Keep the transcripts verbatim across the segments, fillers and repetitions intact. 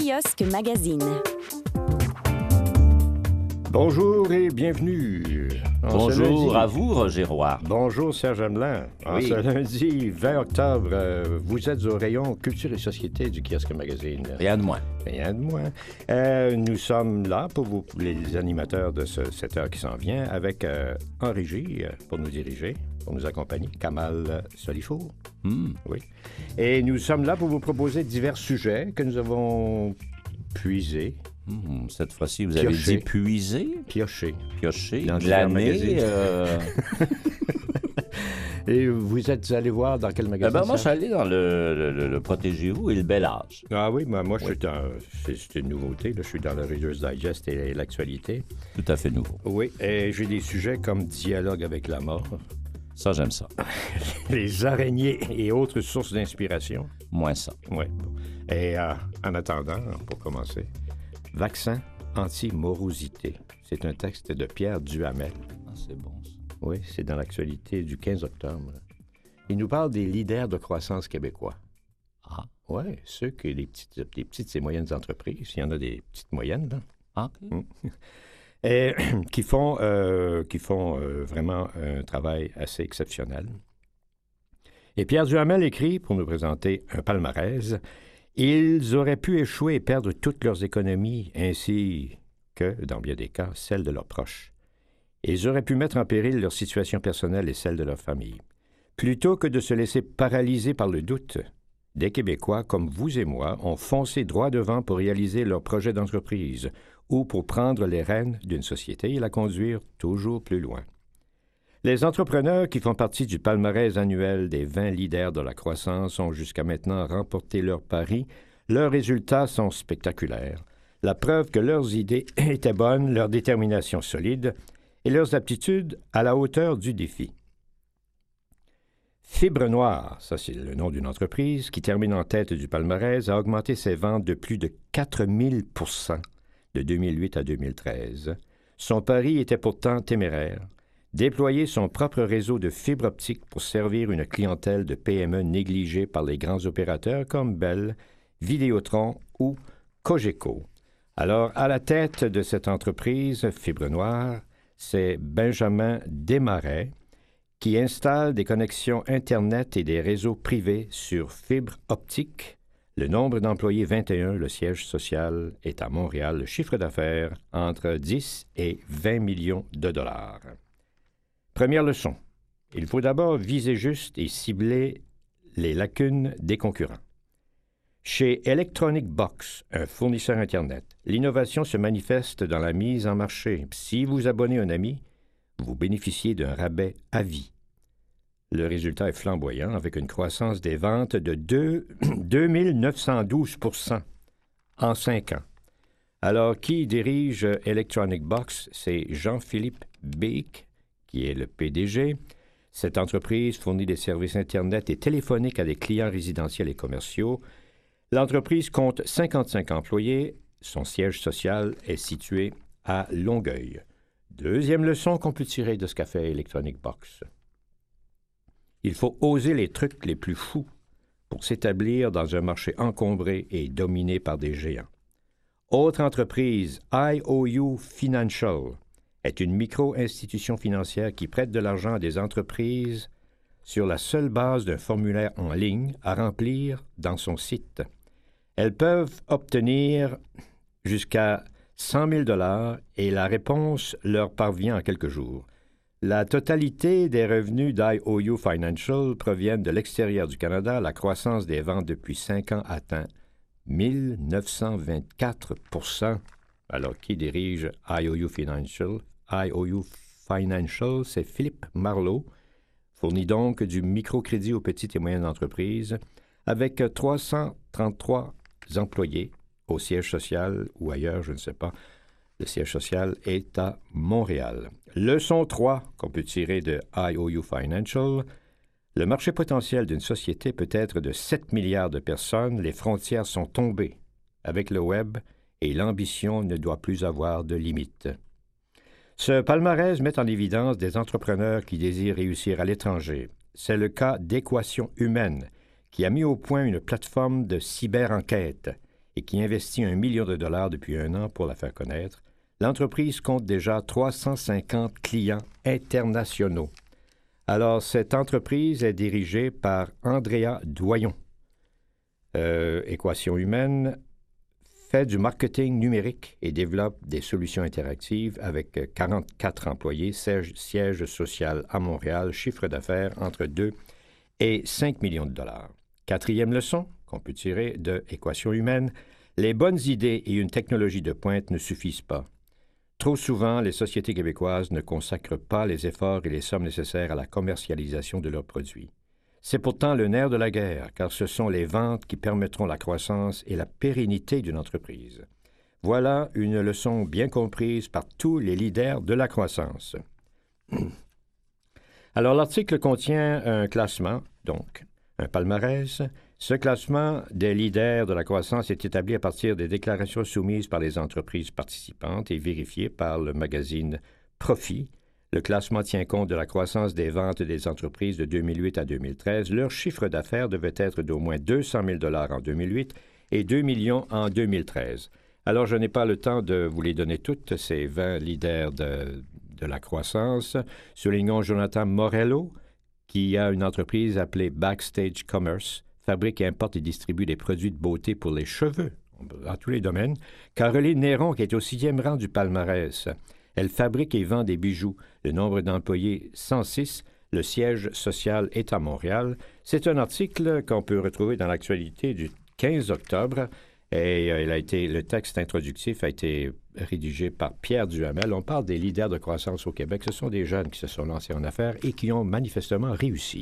Kiosque Magazine. Bonjour et bienvenue. En Bonjour à vous, Roger Roy. Bonjour, Serge Hamelin. En oui. ce lundi vingt octobre, euh, vous êtes au rayon Culture et Société du Kiosque Magazine. Rien de moins. Rien de moins. Euh, nous sommes là pour vous, les animateurs de ce, cette heure qui s'en vient, avec euh, en régie euh, pour nous diriger, pour nous accompagner, Kamal Solifour. Mm. Oui. Et nous sommes là pour vous proposer divers sujets que nous avons puisés. Mmh, cette fois-ci, vous Pioché. avez dit puiser, Pioché. piocher, Dans divers glaner. magazines. Euh... Et vous êtes allé voir dans quel eh magasin? ben, moi, je suis allé dans le, le, le, le Protégez-vous et le Bel Âge. Ah oui, moi, moi je Oui. suis dans... C'est, c'est une nouveauté, là. Je suis dans le Reader's Digest et l'actualité. Tout à fait nouveau. Oui, et j'ai des sujets comme dialogue avec la mort, Ça, j'aime ça. les araignées et autres sources d'inspiration. Moins ça. Oui. Et euh, en attendant, pour commencer, vaccin anti-morosité. C'est un texte de Pierre Duhamel. Ah, c'est bon, ça. Oui, c'est dans l'actualité du quinze octobre. Il nous parle des leaders de croissance québécois. Ah. Oui, ceux qui les petites, les petites et moyennes entreprises, il y en a des petites moyennes, là. Ah, OK. Mm. Et qui font, euh, qui font euh, vraiment un travail assez exceptionnel. Et Pierre Duhamel écrit, pour nous présenter un palmarès, « Ils auraient pu échouer et perdre toutes leurs économies, ainsi que, dans bien des cas, celles de leurs proches. Ils auraient pu mettre en péril leur situation personnelle et celle de leur famille. Plutôt que de se laisser paralyser par le doute, des Québécois, comme vous et moi, ont foncé droit devant pour réaliser leur projet d'entreprise ou pour prendre les rênes d'une société et la conduire toujours plus loin. Les entrepreneurs qui font partie du palmarès annuel des vingt leaders de la croissance ont jusqu'à maintenant remporté leur pari. Leurs résultats sont spectaculaires. La preuve que leurs idées étaient bonnes, leur détermination solide et leurs aptitudes à la hauteur du défi. Fibre Noire, ça c'est le nom d'une entreprise, qui termine en tête du palmarès, a augmenté ses ventes de plus de quatre mille pour cent de deux mille huit à deux mille treize. Son pari était pourtant téméraire. Déployer son propre réseau de fibre optique pour servir une clientèle de P M E négligée par les grands opérateurs comme Bell, Vidéotron ou Cogeco. Alors, à la tête de cette entreprise, Fibre Noire, c'est Benjamin Desmarais, qui installe des connexions Internet et des réseaux privés sur fibre optique. Le nombre d'employés, vingt et un, le siège social est à Montréal, le chiffre d'affaires entre dix et vingt millions de dollars. Première leçon, il faut d'abord viser juste et cibler les lacunes des concurrents. Chez Electronic Box, un fournisseur Internet, l'innovation se manifeste dans la mise en marché. Si vous abonnez un ami, vous bénéficiez d'un rabais à vie. Le résultat est flamboyant avec une croissance des ventes de deux mille neuf cent douze pour cent en cinq ans. Alors, qui dirige Electronic Box? C'est Jean-Philippe Beek, qui est le P D G. Cette entreprise fournit des services Internet et téléphoniques à des clients résidentiels et commerciaux. L'entreprise compte cinquante-cinq employés. Son siège social est situé à Longueuil. Deuxième leçon qu'on peut tirer de ce qu'a fait Electronic Box. Il faut oser les trucs les plus fous pour s'établir dans un marché encombré et dominé par des géants. Autre entreprise, I O U Financial, est une micro-institution financière qui prête de l'argent à des entreprises sur la seule base d'un formulaire en ligne à remplir dans son site. Elles peuvent obtenir jusqu'à cent mille dollars et la réponse leur parvient en quelques jours. La totalité des revenus d'I O U Financial proviennent de l'extérieur du Canada. La croissance des ventes depuis cinq ans atteint mille neuf cent vingt-quatre pour cent. Alors, qui dirige I O U Financial? I O U Financial, c'est Philippe Marleau, fournit donc du microcrédit aux petites et moyennes entreprises avec trois cent trente-trois employés au siège social ou ailleurs, je ne sais pas. Le siège social est à Montréal. Leçon trois qu'on peut tirer de I O U Financial. Le marché potentiel d'une société peut être de sept milliards de personnes. Les frontières sont tombées avec le web et l'ambition ne doit plus avoir de limites. Ce palmarès met en évidence des entrepreneurs qui désirent réussir à l'étranger. C'est le cas d'Équation Humaine, qui a mis au point une plateforme de cyber-enquête et qui investit un million de dollars depuis un an pour la faire connaître, l'entreprise compte déjà trois cent cinquante clients internationaux. Alors, cette entreprise est dirigée par Andrea Doyon. Euh, Équation Humaine fait du marketing numérique et développe des solutions interactives avec quarante-quatre employés, siège, siège social à Montréal, chiffre d'affaires entre deux et cinq millions de dollars. Quatrième leçon qu'on peut tirer de Équation Humaine, les bonnes idées et une technologie de pointe ne suffisent pas. Trop souvent, les sociétés québécoises ne consacrent pas les efforts et les sommes nécessaires à la commercialisation de leurs produits. C'est pourtant le nerf de la guerre, car ce sont les ventes qui permettront la croissance et la pérennité d'une entreprise. Voilà une leçon bien comprise par tous les leaders de la croissance. Alors, l'article contient un classement, donc un palmarès. Ce classement des leaders de la croissance est établi à partir des déclarations soumises par les entreprises participantes et vérifiées par le magazine Profit. Le classement tient compte de la croissance des ventes des entreprises de deux mille huit à deux mille treize. Leur chiffre d'affaires devait être d'au moins deux cent mille dollars en deux mille huit et deux millions en deux mille treize. Alors, je n'ai pas le temps de vous les donner toutes, ces vingt leaders de, de la croissance. Soulignons Jonathan Morello, qui a une entreprise appelée Backstage Commerce, fabrique et importe et distribue des produits de beauté pour les cheveux, dans tous les domaines. Caroline Néron, qui est au sixième rang du palmarès. Elle fabrique et vend des bijoux. Le nombre d'employés, cent six. Le siège social est à Montréal. C'est un article qu'on peut retrouver dans l'actualité du quinze octobre. Et euh, il a été, le texte introductif a été rédigé par Pierre Duhamel. On parle des leaders de croissance au Québec. Ce sont des jeunes qui se sont lancés en affaires et qui ont manifestement réussi.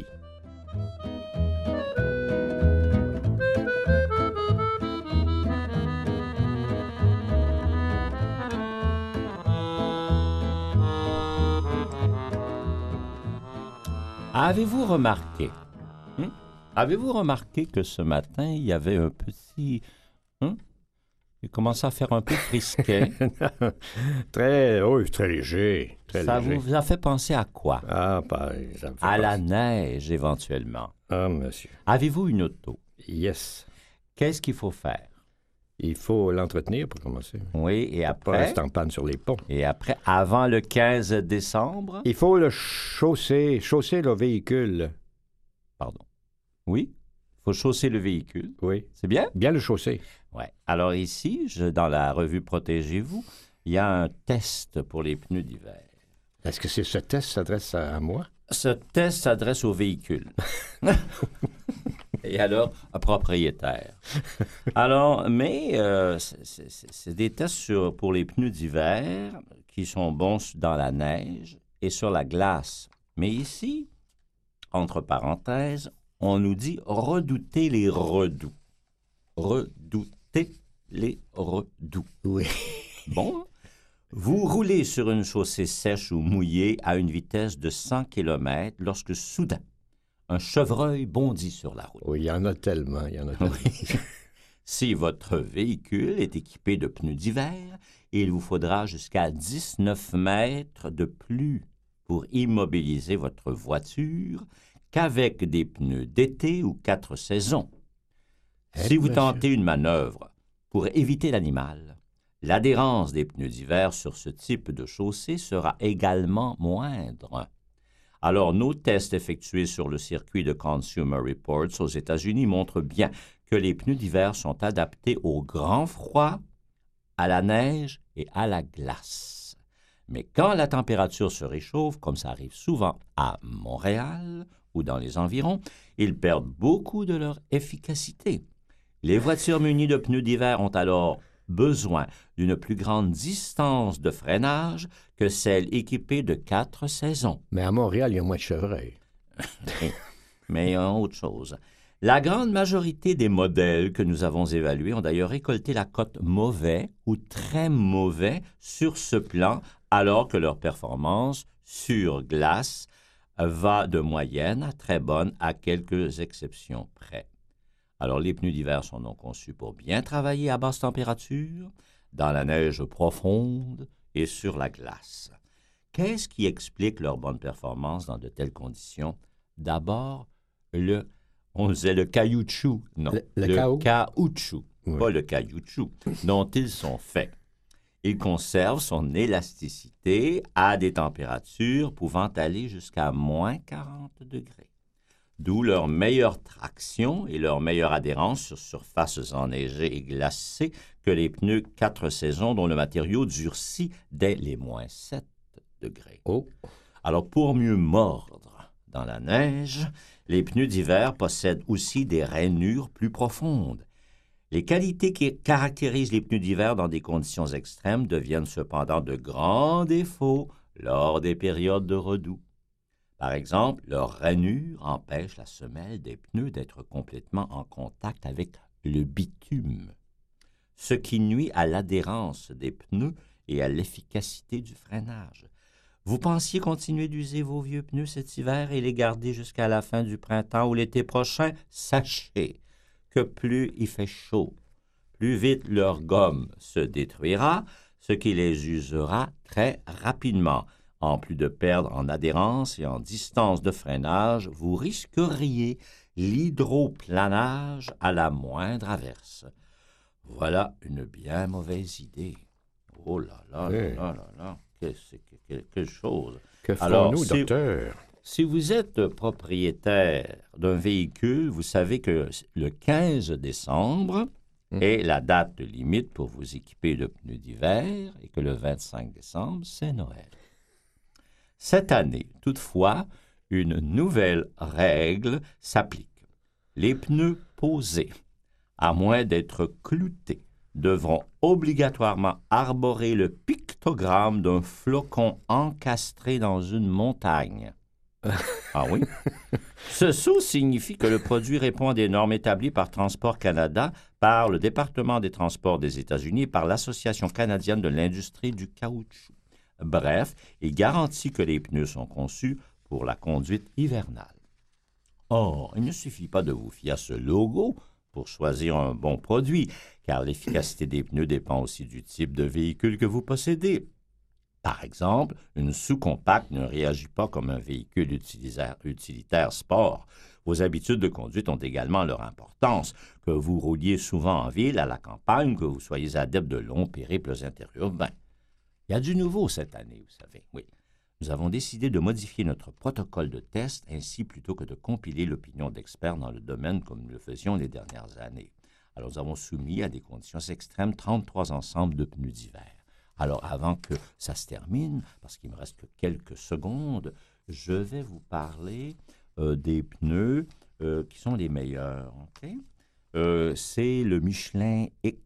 Avez-vous remarqué, hein? Avez-vous remarqué que ce matin, il y avait un petit... Hein? Il commençait à faire un peu frisquet. Très, oui, très léger. Très Ça léger. vous a fait penser à quoi? Ah, pas, ça me fait À penser. la neige, éventuellement. Ah, monsieur. Avez-vous une auto? Yes. Qu'est-ce qu'il faut faire? Il faut l'entretenir pour commencer. Oui, et Pas après? rester en panne sur les ponts. Et après, avant le quinze décembre? Il faut le chausser, chausser le véhicule. Pardon. Oui? Il faut chausser le véhicule. Oui. C'est bien? Bien le chausser. Oui. Alors ici, je, dans la revue Protégez-vous, il y a un test pour les pneus d'hiver. Est-ce que c'est ce test s'adresse à, à moi? Ce test s'adresse aux véhicules. Et alors, à propriétaire. Alors, mais euh, c'est, c'est, c'est des tests sur, pour les pneus d'hiver qui sont bons dans la neige et sur la glace. Mais ici, entre parenthèses, on nous dit redouter les redoux. Redouter les redoux. Oui. Bon, vous roulez sur une chaussée sèche ou mouillée à une vitesse de cent kilomètres lorsque soudain, un chevreuil bondit sur la route. Oui, il y en a tellement, il y en a tellement. Si votre véhicule est équipé de pneus d'hiver, il vous faudra jusqu'à dix-neuf mètres de plus pour immobiliser votre voiture qu'avec des pneus d'été ou quatre saisons. Eh, Si vous monsieur. tentez une manœuvre pour éviter l'animal, l'adhérence des pneus d'hiver sur ce type de chaussée sera également moindre. Alors, nos tests effectués sur le circuit de Consumer Reports aux États-Unis montrent bien que les pneus d'hiver sont adaptés au grand froid, à la neige et à la glace. Mais quand la température se réchauffe, comme ça arrive souvent à Montréal ou dans les environs, ils perdent beaucoup de leur efficacité. Les voitures munies de pneus d'hiver ont alors besoin d'une plus grande distance de freinage que celles équipées de quatre saisons. Mais à Montréal, il y a moins de chevreuils. Mais il y a autre chose. La grande majorité des modèles que nous avons évalués ont d'ailleurs récolté la cote mauvais ou très mauvais sur ce plan, alors que leur performance sur glace va de moyenne à très bonne à quelques exceptions près. Alors, les pneus d'hiver sont donc conçus pour bien travailler à basse température, dans la neige profonde et sur la glace. Qu'est-ce qui explique leur bonne performance dans de telles conditions? D'abord, le, on disait le caoutchouc, non, Le- le cao- caoutchouc. Oui. pas le caoutchouc, dont ils sont faits. Ils conservent son élasticité à des températures pouvant aller jusqu'à moins quarante degrés. D'où leur meilleure traction et leur meilleure adhérence sur surfaces enneigées et glacées que les pneus quatre saisons dont le matériau durcit dès les moins sept degrés. Oh. Alors, pour mieux mordre dans la neige, les pneus d'hiver possèdent aussi des rainures plus profondes. Les qualités qui caractérisent les pneus d'hiver dans des conditions extrêmes deviennent cependant de grands défauts lors des périodes de redoux. Par exemple, leur rainure empêche la semelle des pneus d'être complètement en contact avec le bitume, ce qui nuit à l'adhérence des pneus et à l'efficacité du freinage. Vous pensiez continuer d'user vos vieux pneus cet hiver et les garder jusqu'à la fin du printemps ou l'été prochain? Sachez que plus il fait chaud, plus vite leur gomme se détruira, ce qui les usera très rapidement. En plus de perdre en adhérence et en distance de freinage, vous risqueriez l'hydroplanage à la moindre averse. Voilà une bien mauvaise idée. Oh là là, Oui. là là là, qu'est-ce que quelque chose. Que Alors, ferons-nous, si- docteur? Si vous êtes propriétaire d'un véhicule, vous savez que le quinze décembre Mm. est la date limite pour vous équiper de pneus d'hiver et que le vingt-cinq décembre, c'est Noël. Cette année, toutefois, une nouvelle règle s'applique. Les pneus posés, à moins d'être cloutés, devront obligatoirement arborer le pictogramme d'un flocon encastré dans une montagne. Ah oui? Ce sceau signifie que le produit répond à des normes établies par Transport Canada, par le département des Transports des États-Unis et par l'Association canadienne de l'industrie du caoutchouc. Bref, il garantit que les pneus sont conçus pour la conduite hivernale. Or, il ne suffit pas de vous fier à ce logo pour choisir un bon produit, car l'efficacité des pneus dépend aussi du type de véhicule que vous possédez. Par exemple, une sous-compacte ne réagit pas comme un véhicule utilitaire, utilitaire sport. Vos habitudes de conduite ont également leur importance, que vous rouliez souvent en ville, à la campagne, que vous soyez adepte de longs périples interurbains. Il y a du nouveau cette année, vous savez, oui. Nous avons décidé de modifier notre protocole de test, ainsi plutôt que de compiler l'opinion d'experts dans le domaine comme nous le faisions les dernières années. Alors, nous avons soumis à des conditions extrêmes trente-trois ensembles de pneus d'hiver. Alors, avant que ça se termine, parce qu'il me reste que quelques secondes, je vais vous parler euh, des pneus euh, qui sont les meilleurs. Okay? Euh, c'est le Michelin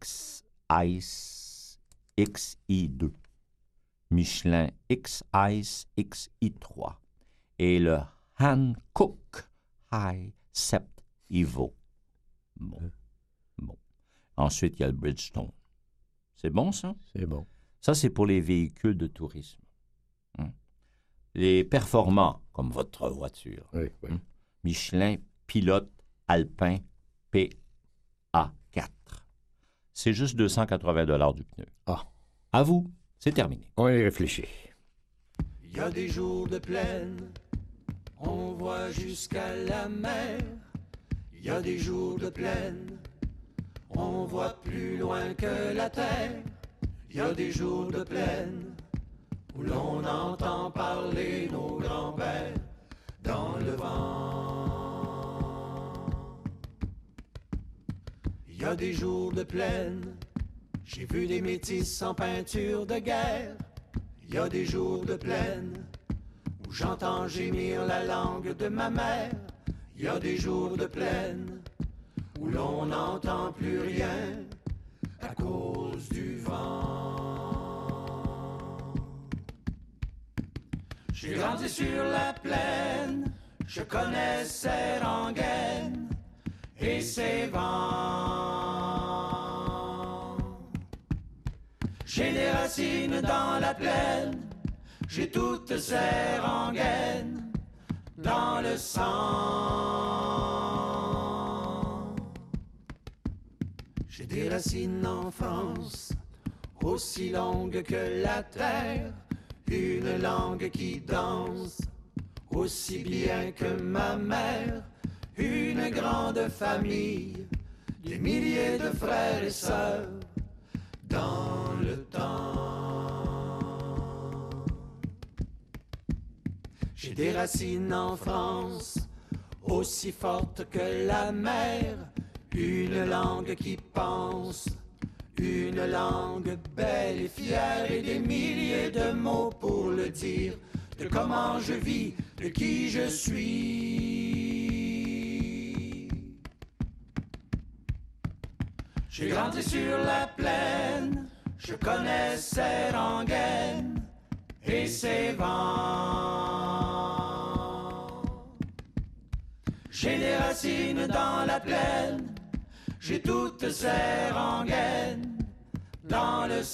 X-Ice X I deux, Michelin X-Ice X I trois et le Hankook High Sept Evo. Bon. Bon. Ensuite, il y a le Bridgestone. C'est bon, ça? C'est bon. Ça, c'est pour les véhicules de tourisme. Hein? Les performants, comme votre voiture. Oui, oui. Hein? Michelin Pilote Alpin P A quatre. C'est juste deux cent quatre-vingts dollars du pneu. Ah. À vous, c'est terminé. On y réfléchit. Il y a des jours de plaine, on voit jusqu'à la mer. Il y a des jours de plaine, on voit plus loin que la terre. Il y a des jours de plaine où l'on entend parler nos grands-pères dans le vent. Il y a des jours de plaine, j'ai vu des métis en peinture de guerre. Il y a des jours de plaine où j'entends gémir la langue de ma mère. Il y a des jours de plaine où l'on n'entend plus rien à cause du vent. J'ai grandi sur la plaine, je connais ses rengaines et ses vents. J'ai des racines dans la plaine, j'ai toutes ces rengaines dans le sang. J'ai des racines en France, aussi longues que la terre, une langue qui danse, aussi bien que ma mère, une grande famille des milliers de frères et sœurs dans le temps. J'ai des racines en France aussi fortes que la mer, une langue qui pense, une langue belle et fière, et des milliers de mots pour le dire, de comment je vis, de qui je suis. J'ai grandi sur la plaine, je connaissais Rengaine et ses vents. J'ai des racines dans la plaine, j'ai toutes ces rengaines dans le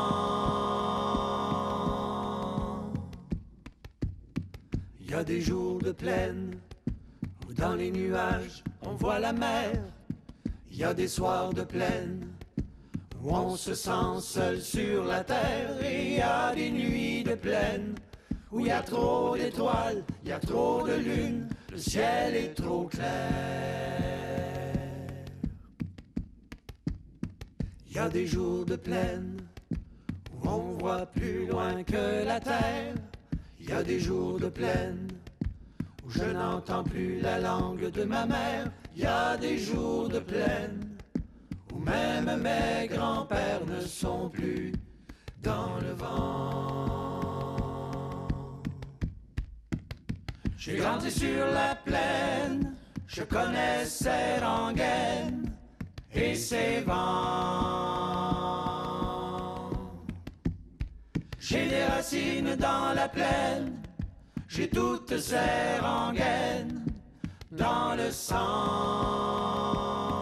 sang. Il y a des jours de plaine où dans les nuages on voit la mer. Il y a des soirs de plaine où on se sent seul sur la terre. Et il y a des nuits de plaine où il y a trop d'étoiles, il y a trop de lune, le ciel est trop clair. Il y a des jours de plaine où on voit plus loin que la terre. Il y a des jours de plaine où je n'entends plus la langue de ma mère. Il y a des jours de plaine où même mes grands-pères ne sont plus dans le vent. J'ai grandi sur la plaine, je connaissais Rengaine et ses vents. J'ai des racines dans la plaine, j'ai toutes ces rengaines dans le sang.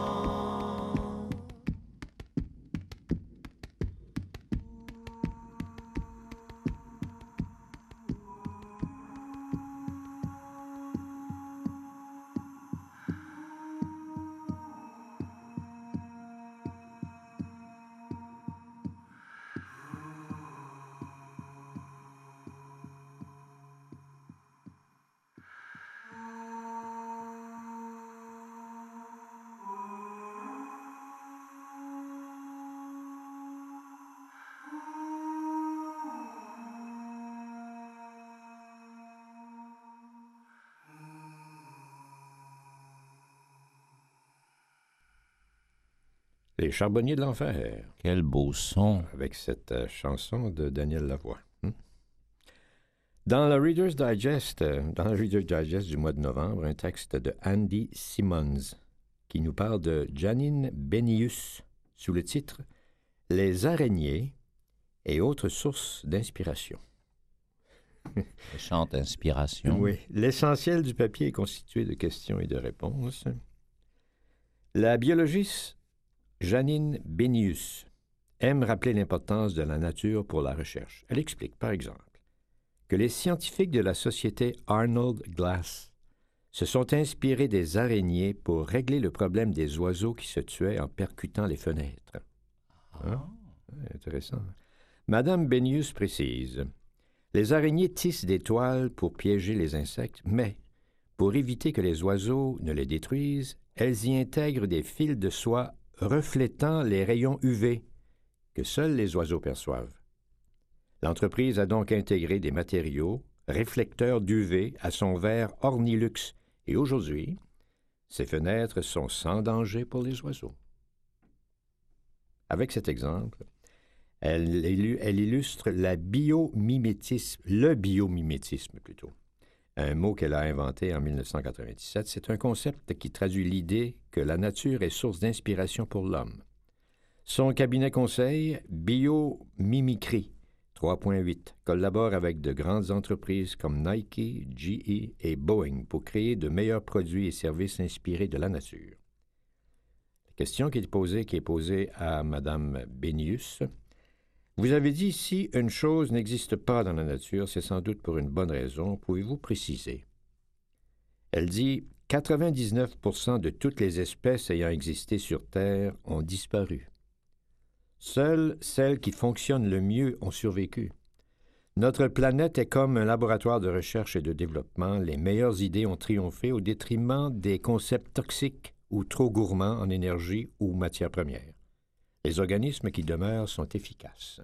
Les Charbonniers de l'Enfer. Quel beau son. Avec cette euh, chanson de Daniel Lavoie. Hum? Dans le Reader's Digest, euh, dans le Reader's Digest du mois de novembre, un texte de Andy Simmons qui nous parle de Janine Benyus sous le titre « Les araignées et autres sources d'inspiration ». Chante inspiration. Oui. L'essentiel du papier est constitué de questions et de réponses. La biologiste Janine Benyus aime rappeler l'importance de la nature pour la recherche. Elle explique, par exemple, que les scientifiques de la société Arnold Glass se sont inspirés des araignées pour régler le problème des oiseaux qui se tuaient en percutant les fenêtres. Hein? Intéressant. Madame Benyus précise, « Les araignées tissent des toiles pour piéger les insectes, mais pour éviter que les oiseaux ne les détruisent, elles y intègrent des fils de soie reflétant les rayons U V que seuls les oiseaux perçoivent. L'entreprise a donc intégré des matériaux réflecteurs d'U V à son verre Ornilux et aujourd'hui, ces fenêtres sont sans danger pour les oiseaux. » Avec cet exemple, elle, elle illustre la biomimétisme, le biomimétisme plutôt, un mot qu'elle a inventé en mille neuf cent quatre-vingt-dix-sept. C'est un concept qui traduit l'idée que la nature est source d'inspiration pour l'homme. Son cabinet conseil, Biomimicry trois point huit, collabore avec de grandes entreprises comme Nike, G E et Boeing pour créer de meilleurs produits et services inspirés de la nature. La question qui est posée, qui est posée à Mme Benyus, vous avez dit, si une chose n'existe pas dans la nature, c'est sans doute pour une bonne raison. Pouvez-vous préciser? Elle dit, quatre-vingt-dix-neuf pour cent de toutes les espèces ayant existé sur Terre ont disparu. Seules celles qui fonctionnent le mieux ont survécu. Notre planète est comme un laboratoire de recherche et de développement. Les meilleures idées ont triomphé au détriment des concepts toxiques ou trop gourmands en énergie ou matières premières. Les organismes qui demeurent sont efficaces.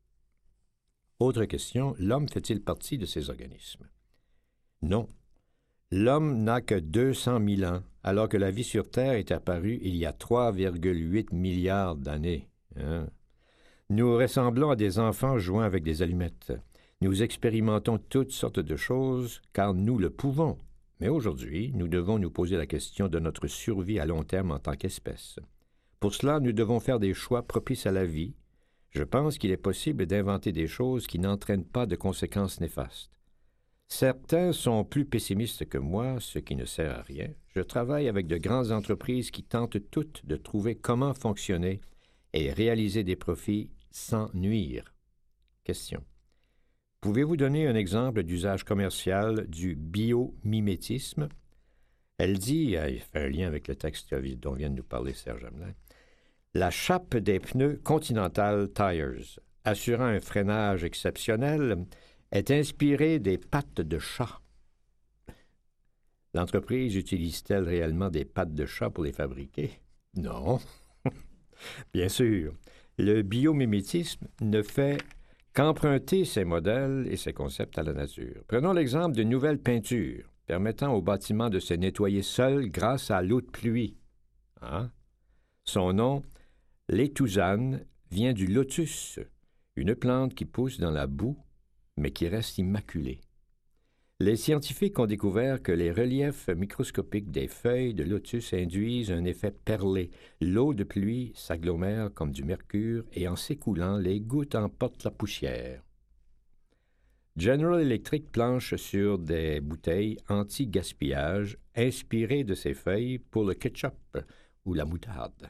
Autre question, l'homme fait-il partie de ces organismes? Non. L'homme n'a que deux cent mille ans, alors que la vie sur Terre est apparue il y a trois virgule huit milliards d'années. Hein? Nous ressemblons à des enfants jouant avec des allumettes. Nous expérimentons toutes sortes de choses, car nous le pouvons. Mais aujourd'hui, nous devons nous poser la question de notre survie à long terme en tant qu'espèce. Pour cela, nous devons faire des choix propices à la vie. Je pense qu'il est possible d'inventer des choses qui n'entraînent pas de conséquences néfastes. Certains sont plus pessimistes que moi, ce qui ne sert à rien. Je travaille avec de grandes entreprises qui tentent toutes de trouver comment fonctionner et réaliser des profits sans nuire. Question. Pouvez-vous donner un exemple d'usage commercial du biomimétisme? Elle dit, elle fait un lien avec le texte dont vient de nous parler Serge Hamelin, la chape des pneus Continental Tires, assurant un freinage exceptionnel, est inspirée des pattes de chat. L'entreprise utilise-t-elle réellement des pattes de chat pour les fabriquer? Non. Bien sûr, le biomimétisme ne fait qu'emprunter ses modèles et ses concepts à la nature. Prenons l'exemple d'une nouvelle peinture permettant au bâtiment de se nettoyer seul grâce à l'eau de pluie. Hein? Son nom, l'étouzane, vient du lotus, une plante qui pousse dans la boue, mais qui reste immaculée. Les scientifiques ont découvert que les reliefs microscopiques des feuilles de lotus induisent un effet perlé. L'eau de pluie s'agglomère comme du mercure et en s'écoulant, les gouttes emportent la poussière. General Electric planche sur des bouteilles anti-gaspillage inspirées de ces feuilles pour le ketchup ou la moutarde.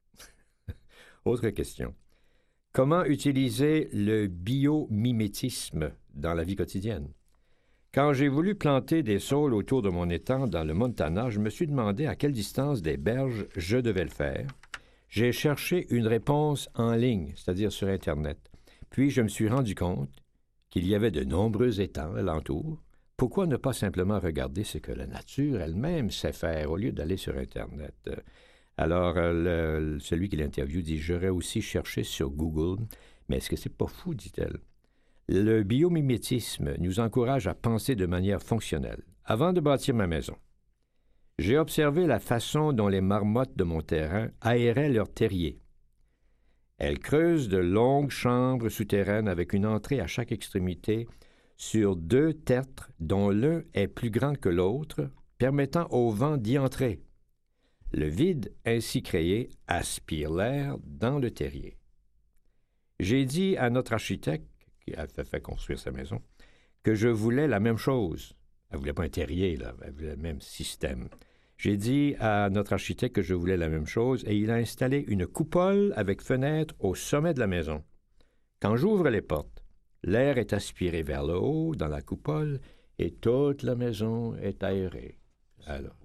Autre question. Comment utiliser le biomimétisme dans la vie quotidienne? Quand j'ai voulu planter des saules autour de mon étang dans le Montana, je me suis demandé à quelle distance des berges je devais le faire. J'ai cherché une réponse en ligne, c'est-à-dire sur Internet. Puis je me suis rendu compte qu'il y avait de nombreux étangs alentour. Pourquoi ne pas simplement regarder ce que la nature elle-même sait faire au lieu d'aller sur Internet? Alors, le, celui qui l'interviewe dit « J'aurais aussi cherché sur Google, mais est-ce que c'est pas fou? » dit-elle. Le biomimétisme nous encourage à penser de manière fonctionnelle. Avant de bâtir ma maison, j'ai observé la façon dont les marmottes de mon terrain aéraient leur terrier. Elles creusent de longues chambres souterraines avec une entrée à chaque extrémité sur deux tertres dont l'un est plus grand que l'autre, permettant au vent d'y entrer. Le vide ainsi créé aspire l'air dans le terrier. J'ai dit à notre architecte, qui a fait construire sa maison, que je voulais la même chose. Elle ne voulait pas un terrier, là, elle voulait le même système. J'ai dit à notre architecte que je voulais la même chose et il a installé une coupole avec fenêtre au sommet de la maison. Quand j'ouvre les portes, l'air est aspiré vers le haut dans la coupole et toute la maison est aérée. Alors,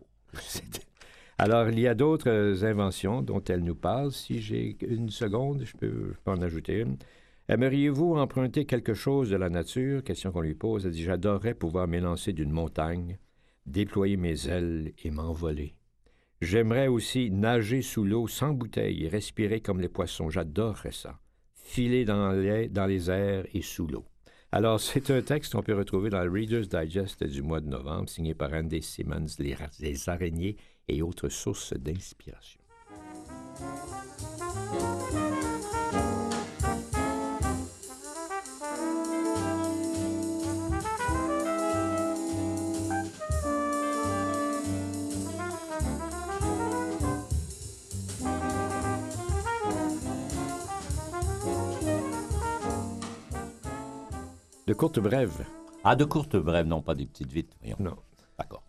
Alors il y a d'autres inventions dont elle nous parle. Si j'ai une seconde, je peux, je peux en ajouter une. Aimeriez-vous emprunter quelque chose de la nature? Question qu'on lui pose. Elle dit, j'adorerais pouvoir m'élancer d'une montagne, déployer mes ailes et m'envoler. J'aimerais aussi nager sous l'eau sans bouteille et respirer comme les poissons. J'adorerais ça. Filer dans les, dans les airs et sous l'eau. Alors, c'est un texte qu'on peut retrouver dans le Reader's Digest du mois de novembre, signé par Andy Simmons, les, les araignées et autres sources d'inspiration. De courtes brèves. Ah, de courtes brèves, non, pas des petites vites. Voyons. Non. D'accord.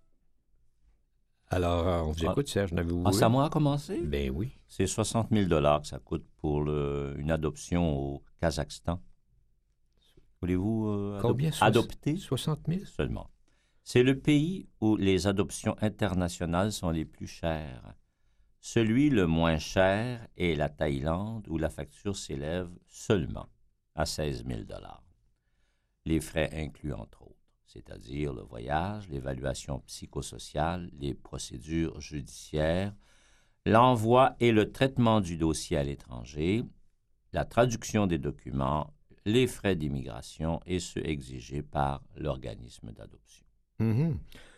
Alors, on vous écoute, ah, Serge, n'avez-vous Ah, c'est à moi à commencer? Ben oui. C'est soixante mille dollars que ça coûte pour le, une adoption au Kazakhstan. Voulez-vous euh, Combien, adop- adopter? soixante mille Seulement. C'est le pays où les adoptions internationales sont les plus chères. Celui le moins cher est la Thaïlande, où la facture s'élève seulement à seize mille dollars. Les frais inclus, entre autres. c'est-à-dire le voyage, l'évaluation psychosociale, les procédures judiciaires, l'envoi et le traitement du dossier à l'étranger, la traduction des documents, les frais d'immigration et ceux exigés par l'organisme d'adoption. Mm-hmm.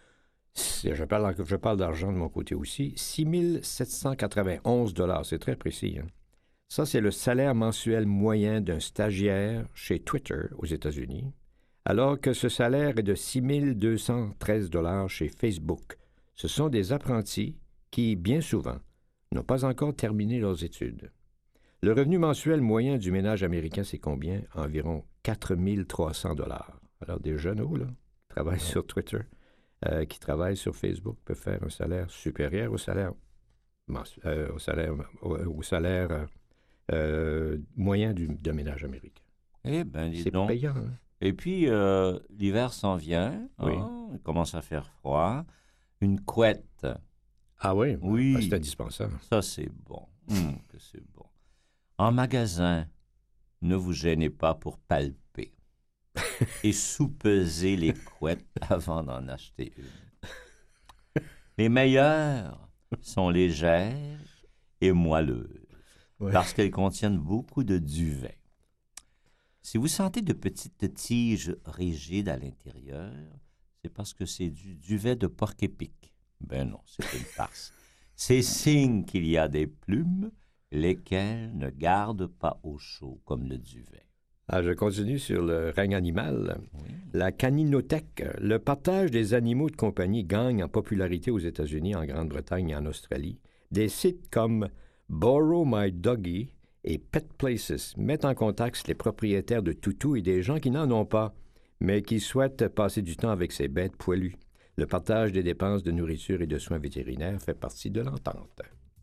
Je parle, je parle d'argent de mon côté aussi. six mille sept cent quatre-vingt-onze dollars, c'est très précis. Hein? Ça, c'est le salaire mensuel moyen d'un stagiaire chez Twitter aux États-Unis, alors que ce salaire est de six mille deux cent treize dollars chez Facebook. Ce sont des apprentis qui, bien souvent, n'ont pas encore terminé leurs études. Le revenu mensuel moyen du ménage américain, c'est combien? Environ quatre mille trois cents dollars. Alors, des jeunes, là, qui travaillent ouais. sur Twitter, euh, qui travaillent sur Facebook, peuvent faire un salaire supérieur au salaire, euh, au salaire, au, au salaire euh, euh, moyen du, d'un ménage américain. Eh bien, dis c'est donc. payant, hein? Et puis, euh, l'hiver s'en vient, oui. hein, il commence à faire froid. Une couette. Ah oui? Oui. Ah, c'est indispensable. Ça, c'est bon. Hum, que c'est bon. En magasin, ne vous gênez pas pour palper et sous-peser les couettes avant d'en acheter une. Les meilleures sont légères et moelleuses ouais. parce qu'elles contiennent beaucoup de duvet. Si vous sentez de petites tiges rigides à l'intérieur, c'est parce que c'est du duvet de porc-épic. Ben non, c'est une farce. C'est signe qu'il y a des plumes, lesquelles ne gardent pas au chaud comme le duvet. Ah, je continue sur le règne animal. Oui. La caninothèque, le partage des animaux de compagnie gagne en popularité aux États-Unis, en Grande-Bretagne et en Australie. Des sites comme Borrow My Doggy et Pet Places mettent en contact les propriétaires de toutous et des gens qui n'en ont pas, mais qui souhaitent passer du temps avec ces bêtes poilues. Le partage des dépenses de nourriture et de soins vétérinaires fait partie de l'entente.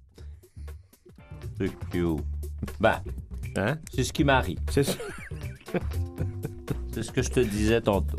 C'est cute. Ben, hein? C'est ce qui m'arrive. C'est ça. C'est ce que je te disais tantôt.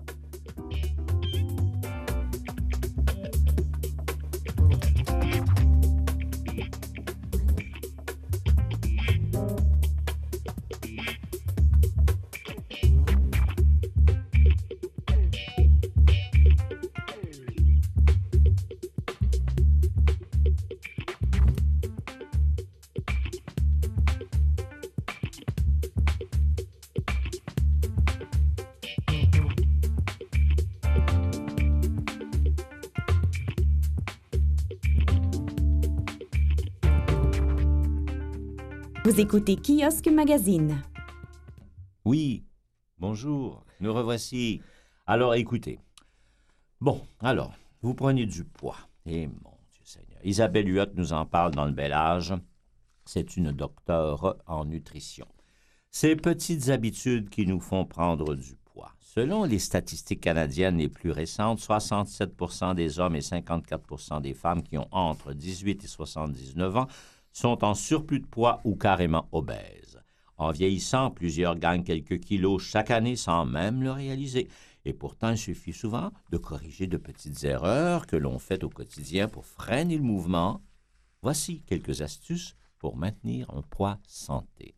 Vous écoutez Kiosque Magazine. Oui, bonjour, nous revoici. Alors, écoutez. Bon, alors, vous prenez du poids. Eh, mon Dieu Seigneur. Isabelle Huot nous en parle dans Le Bel Âge. C'est une docteure en nutrition. Ces petites habitudes qui nous font prendre du poids. Selon les statistiques canadiennes les plus récentes, soixante-sept pour cent des hommes et cinquante-quatre pour cent des femmes qui ont entre dix-huit et soixante-dix-neuf ans sont en surplus de poids ou carrément obèses. En vieillissant, plusieurs gagnent quelques kilos chaque année sans même le réaliser. Et pourtant, il suffit souvent de corriger de petites erreurs que l'on fait au quotidien pour freiner le mouvement. Voici quelques astuces pour maintenir un poids santé.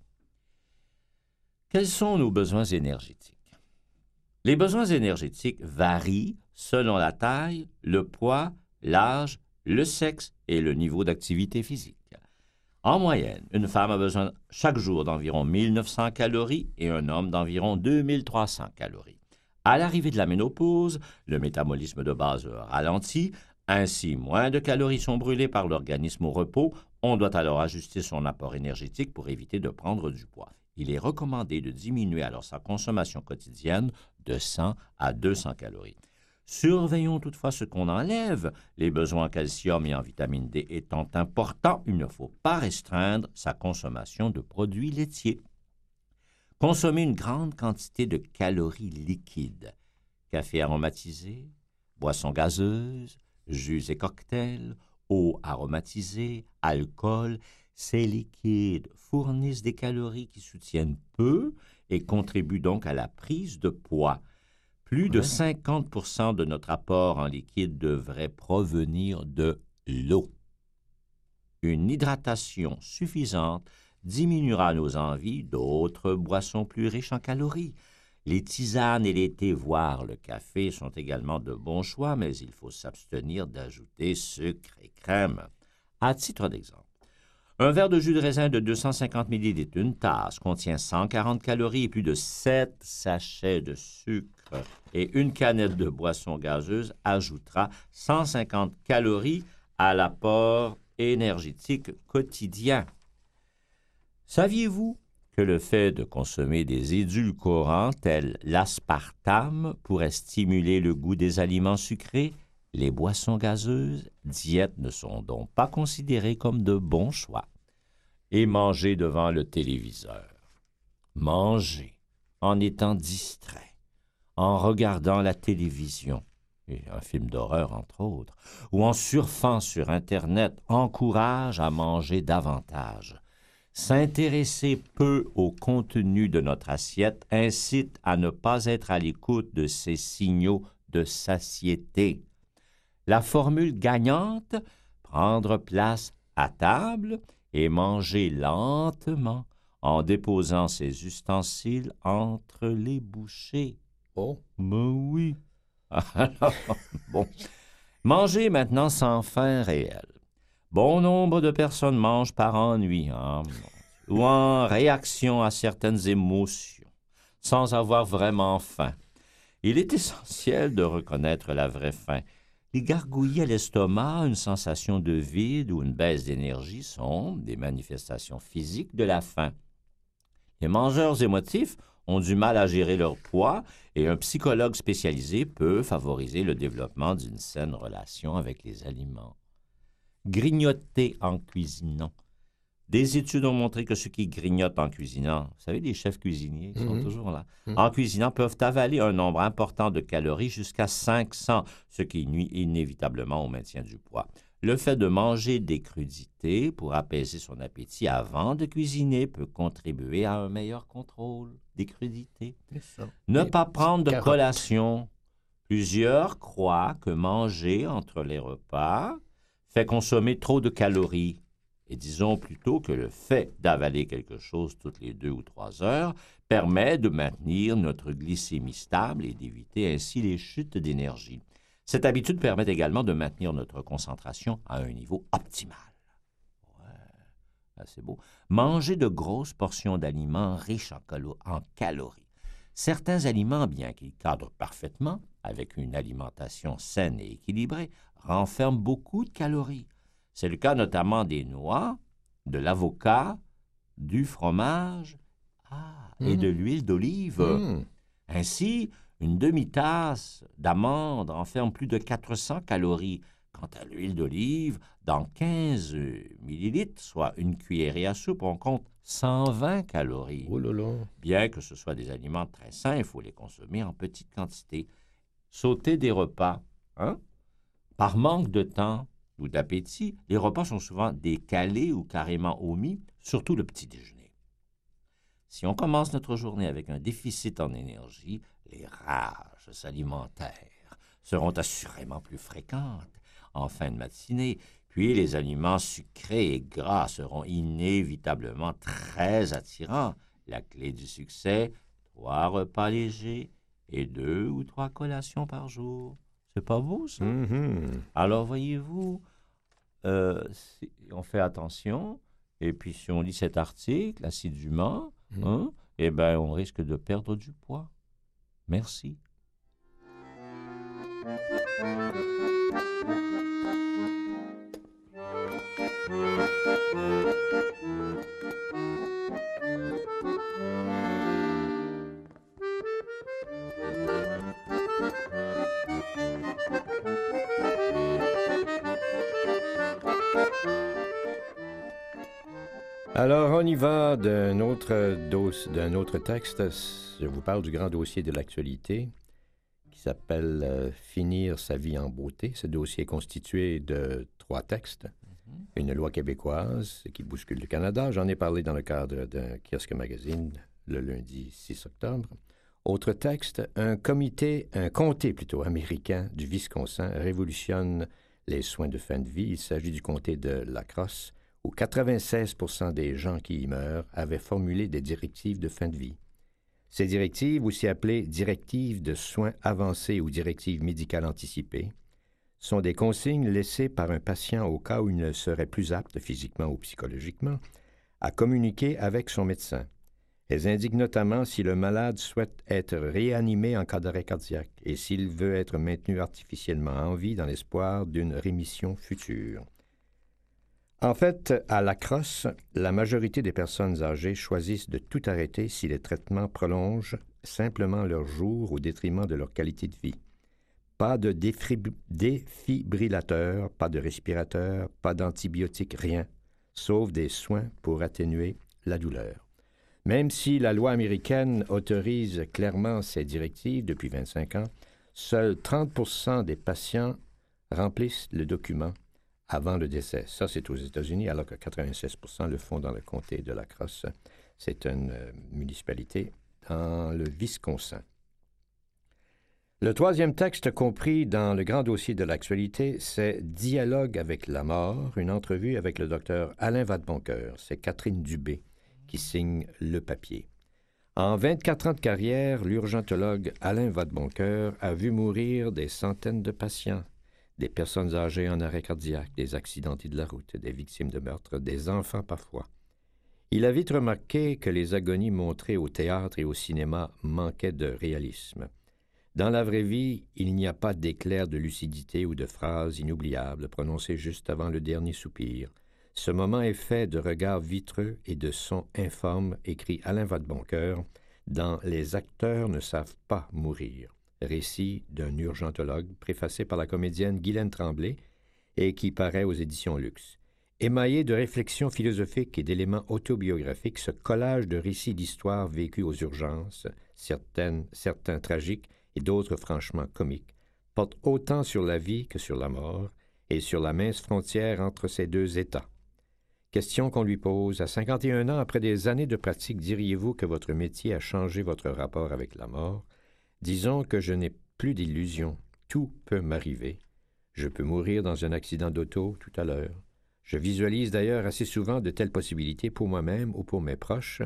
Quels sont nos besoins énergétiques? Les besoins énergétiques varient selon la taille, le poids, l'âge, le sexe et le niveau d'activité physique. En moyenne, une femme a besoin chaque jour d'environ mille neuf cents calories et un homme d'environ deux mille trois cents calories. À l'arrivée de la ménopause, le métabolisme de base ralentit, ainsi moins de calories sont brûlées par l'organisme au repos. On doit alors ajuster son apport énergétique pour éviter de prendre du poids. Il est recommandé de diminuer alors sa consommation quotidienne de cent à deux cents calories. Surveillons toutefois ce qu'on enlève. Les besoins en calcium et en vitamine D étant importants, il ne faut pas restreindre sa consommation de produits laitiers. Consommer une grande quantité de calories liquides, café aromatisé, boissons gazeuses, jus et cocktails, eau aromatisée, alcool, ces liquides fournissent des calories qui soutiennent peu et contribuent donc à la prise de poids. Plus de cinquante pour cent de notre apport en liquide devrait provenir de l'eau. Une hydratation suffisante diminuera nos envies d'autres boissons plus riches en calories. Les tisanes et les thés, voire le café, sont également de bons choix, mais il faut s'abstenir d'ajouter sucre et crème. À titre d'exemple, un verre de jus de raisin de deux cent cinquante millilitres, une tasse, contient cent quarante calories et plus de sept sachets de sucre. Et une canette de boisson gazeuse ajoutera cent cinquante calories à l'apport énergétique quotidien. Saviez-vous que le fait de consommer des édulcorants tels l'aspartame pourrait stimuler le goût des aliments sucrés? Les boissons gazeuses, diètes ne sont donc pas considérées comme de bons choix. Et manger devant le téléviseur. Manger en étant distrait, en regardant la télévision, et un film d'horreur entre autres, ou en surfant sur Internet, encourage à manger davantage. S'intéresser peu au contenu de notre assiette incite à ne pas être à l'écoute de ces signaux de satiété. La formule gagnante, prendre place à table et manger lentement en déposant ses ustensiles entre les bouchées. Oh, Ben oui. Alors, bon. Manger maintenant sans faim réelle. Bon nombre de personnes mangent par ennui, hein, ou en réaction à certaines émotions, sans avoir vraiment faim. Il est essentiel de reconnaître la vraie faim. Les gargouillis à l'estomac, une sensation de vide ou une baisse d'énergie sont des manifestations physiques de la faim. Les mangeurs émotifs ont du mal à gérer leur poids et un psychologue spécialisé peut favoriser le développement d'une saine relation avec les aliments. Grignoter en cuisinant. Des études ont montré que ceux qui grignotent en cuisinant, vous savez, les chefs cuisiniers qui sont Mhm. toujours là, Mhm. en cuisinant peuvent avaler un nombre important de calories jusqu'à cinq cents, ce qui nuit inévitablement au maintien du poids. Le fait de manger des crudités pour apaiser son appétit avant de cuisiner peut contribuer à un meilleur contrôle des crudités. c'est ça. Ne Des pas petites prendre de carottes. collation. Plusieurs croient que manger entre les repas fait consommer trop de calories. Et disons plutôt que le fait d'avaler quelque chose toutes les deux ou trois heures permet de maintenir notre glycémie stable et d'éviter ainsi les chutes d'énergie. Cette habitude permet également de maintenir notre concentration à un niveau optimal. Ouais, c'est beau. Manger de grosses portions d'aliments riches en, calo- en calories. Certains aliments, bien qu'ils cadrent parfaitement avec une alimentation saine et équilibrée, renferment beaucoup de calories. C'est le cas notamment des noix, de l'avocat, du fromage ah, et Mm. de l'huile d'olive. Mm. Ainsi, une demi-tasse d'amandes renferme plus de quatre cents calories. Quant à l'huile d'olive, dans quinze millilitres, soit une cuillerée à soupe, on compte cent vingt calories. Oh là là. Bien que ce soit des aliments très sains, il faut les consommer en petite quantité. Sauter des repas, hein? Par manque de temps ou d'appétit, les repas sont souvent décalés ou carrément omis, surtout le petit déjeuner. Si on commence notre journée avec un déficit en énergie, les rages alimentaires seront assurément plus fréquentes en fin de matinée, puis les aliments sucrés et gras seront inévitablement très attirants. La clé du succès, trois repas légers et deux ou trois collations par jour. C'est pas beau, ça? Mhm. Alors, voyez-vous, euh, si on fait attention, et puis si on lit cet article assidûment, Mhm. hein, eh bien, on risque de perdre du poids. Merci. Alors, on y va d'un autre, dos- d'un autre texte. Je vous parle du grand dossier de l'actualité qui s'appelle euh, « Finir sa vie en beauté ». Ce dossier est constitué de trois textes. Une loi québécoise qui bouscule le Canada. J'en ai parlé dans le cadre d'un kiosque magazine le lundi six octobre. Autre texte, un comité, un comté plutôt américain du Wisconsin révolutionne les soins de fin de vie. Il s'agit du comté de La Crosse, où quatre-vingt-seize pour cent des gens qui y meurent avaient formulé des directives de fin de vie. Ces directives, aussi appelées directives de soins avancés ou directives médicales anticipées, sont des consignes laissées par un patient au cas où il ne serait plus apte physiquement ou psychologiquement à communiquer avec son médecin. Elles indiquent notamment si le malade souhaite être réanimé en cas d'arrêt cardiaque et s'il veut être maintenu artificiellement en vie dans l'espoir d'une rémission future. En fait, à la crosse, la majorité des personnes âgées choisissent de tout arrêter si les traitements prolongent simplement leurs jours au détriment de leur qualité de vie. Pas de défib- défibrillateur, pas de respirateur, pas d'antibiotiques, rien, sauf des soins pour atténuer la douleur. Même si la loi américaine autorise clairement ces directives depuis vingt-cinq ans, seuls trente pour cent des patients remplissent le document avant le décès. Ça, c'est aux États-Unis, alors que quatre-vingt-seize pour cent le font dans le comté de La Crosse. C'est une euh, municipalité dans le Wisconsin. Le troisième texte compris dans le grand dossier de l'actualité, c'est « Dialogue avec la mort », une entrevue avec le docteur Alain Vadeboncoeur. C'est Catherine Dubé qui signe le papier. En vingt-quatre ans de carrière, l'urgentologue Alain Vadeboncoeur a vu mourir des centaines de patients, des personnes âgées en arrêt cardiaque, des accidentés de la route, des victimes de meurtre, des enfants parfois. Il a vite remarqué que les agonies montrées au théâtre et au cinéma manquaient de réalisme. Dans la vraie vie, il n'y a pas d'éclair de lucidité ou de phrases inoubliables prononcées juste avant le dernier soupir. Ce moment est fait de regards vitreux et de sons informes, écrit Alain Vadeboncoeur dans « Les acteurs ne savent pas mourir », récit d'un urgentologue préfacé par la comédienne Guylaine Tremblay et qui paraît aux éditions Luxe. Émaillé de réflexions philosophiques et d'éléments autobiographiques, ce collage de récits d'histoires vécues aux urgences, certaines, certains tragiques et d'autres franchement comiques, porte autant sur la vie que sur la mort et sur la mince frontière entre ces deux états. Question qu'on lui pose, à cinquante et un ans après des années de pratique, diriez-vous que votre métier a changé votre rapport avec la mort? Disons que je n'ai plus d'illusions. Tout peut m'arriver. Je peux mourir dans un accident d'auto tout à l'heure. Je visualise d'ailleurs assez souvent de telles possibilités pour moi-même ou pour mes proches.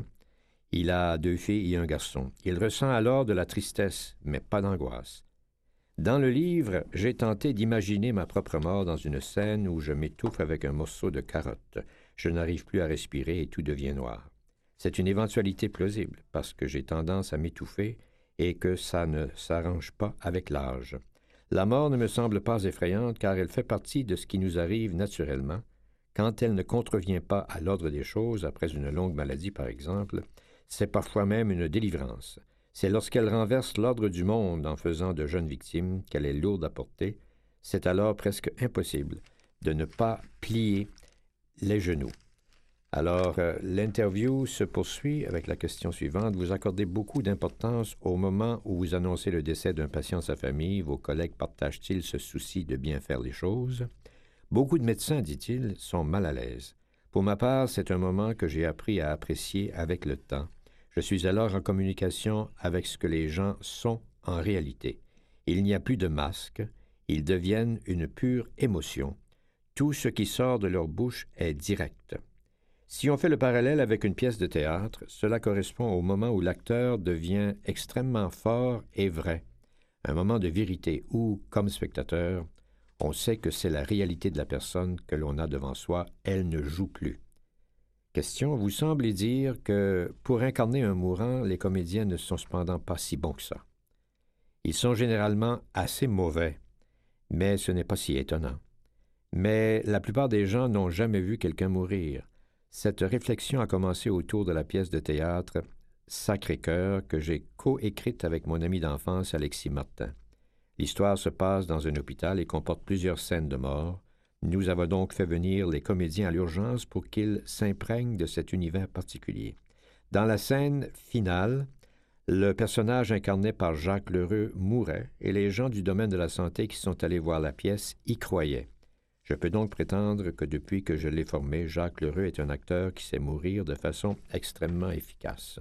Il a deux filles et un garçon. Il ressent alors de la tristesse, mais pas d'angoisse. Dans le livre, j'ai tenté d'imaginer ma propre mort dans une scène où je m'étouffe avec un morceau de carotte. Je n'arrive plus à respirer et tout devient noir. C'est une éventualité plausible, parce que j'ai tendance à m'étouffer et que ça ne s'arrange pas avec l'âge. La mort ne me semble pas effrayante, car elle fait partie de ce qui nous arrive naturellement, quand elle ne contrevient pas à l'ordre des choses, après une longue maladie par exemple. C'est parfois même une délivrance. C'est lorsqu'elle renverse l'ordre du monde en faisant de jeunes victimes qu'elle est lourde à porter. C'est alors presque impossible de ne pas plier les genoux. Alors, euh, l'interview se poursuit avec la question suivante. Vous accordez beaucoup d'importance au moment où vous annoncez le décès d'un patient à sa famille. Vos collègues partagent-ils ce souci de bien faire les choses? Beaucoup de médecins, dit-il, sont mal à l'aise. Pour ma part, c'est un moment que j'ai appris à apprécier avec le temps. Je suis alors en communication avec ce que les gens sont en réalité. Il n'y a plus de masque, ils deviennent une pure émotion. Tout ce qui sort de leur bouche est direct. Si on fait le parallèle avec une pièce de théâtre, cela correspond au moment où l'acteur devient extrêmement fort et vrai, un moment de vérité où, comme spectateur, on sait que c'est la réalité de la personne que l'on a devant soi, elle ne joue plus. Question, vous semblez dire que pour incarner un mourant, les comédiens ne sont cependant pas si bons que ça. Ils sont généralement assez mauvais, mais ce n'est pas si étonnant. Mais la plupart des gens n'ont jamais vu quelqu'un mourir. Cette réflexion a commencé autour de la pièce de théâtre Sacré-Cœur que j'ai co-écrite avec mon ami d'enfance Alexis Martin. L'histoire se passe dans un hôpital et comporte plusieurs scènes de mort. Nous avons donc fait venir les comédiens à l'urgence pour qu'ils s'imprègnent de cet univers particulier. Dans la scène finale, le personnage incarné par Jacques Lheureux mourait et les gens du domaine de la santé qui sont allés voir la pièce y croyaient. Je peux donc prétendre que depuis que je l'ai formé, Jacques Lheureux est un acteur qui sait mourir de façon extrêmement efficace.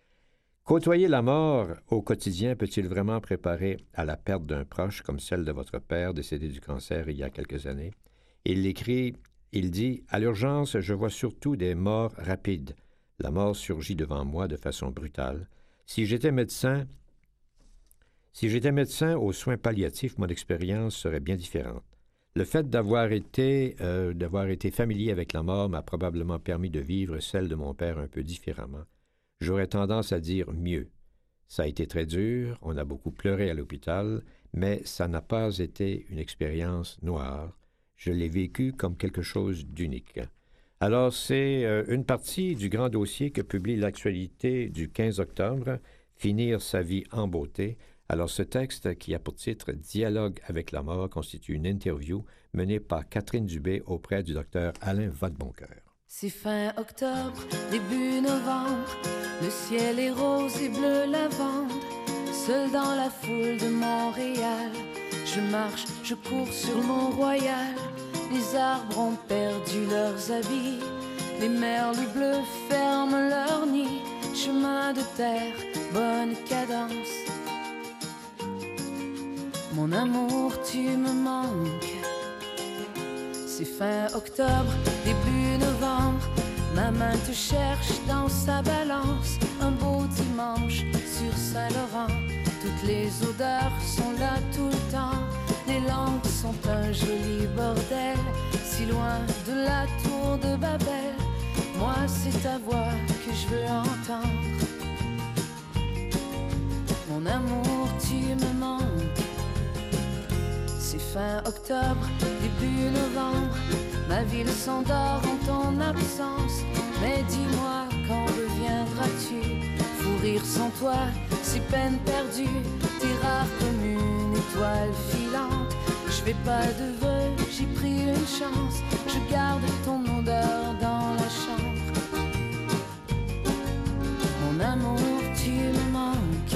Côtoyer la mort au quotidien peut-il vraiment préparer à la perte d'un proche comme celle de votre père décédé du cancer il y a quelques années? Il écrit, il dit « À l'urgence, je vois surtout des morts rapides. La mort surgit devant moi de façon brutale. Si j'étais médecin, si j'étais médecin aux soins palliatifs, mon expérience serait bien différente. Le fait d'avoir été, euh, d'avoir été familier avec la mort m'a probablement permis de vivre celle de mon père un peu différemment. J'aurais tendance à dire mieux. Ça a été très dur, on a beaucoup pleuré à l'hôpital, mais ça n'a pas été une expérience noire. Je l'ai vécu comme quelque chose d'unique. Alors, c'est euh, une partie du grand dossier que publie l'actualité du quinze octobre, « Finir sa vie en beauté ». Alors, ce texte, qui a pour titre « Dialogue avec la mort », constitue une interview menée par Catherine Dubé auprès du docteur Alain Vadeboncoeur. C'est fin octobre, début novembre, le ciel est rose et bleu lavande. Seul dans la foule de Montréal, je marche, je cours sur Mont-Royal. Les arbres ont perdu leurs habits, les merles bleus ferment leur nid. Chemin de terre, bonne cadence. Mon amour, tu me manques. C'est fin octobre, début novembre, ma main te cherche dans sa balance. Un beau dimanche sur Saint-Laurent, toutes les odeurs sont là tout le temps. Les langues sont un joli bordel, si loin de la tour de Babel. Moi c'est ta voix que je veux entendre. Mon amour, tu me manques. C'est fin octobre, début novembre, ma ville s'endort en ton absence. Mais dis-moi, quand reviendras-tu? Fou rire sans toi, c'est peine perdue. T'es rare comme une étoile filante. Je fais pas de vœux, j'ai pris une chance. Je garde ton odeur dans la chambre. Mon amour, tu me manques.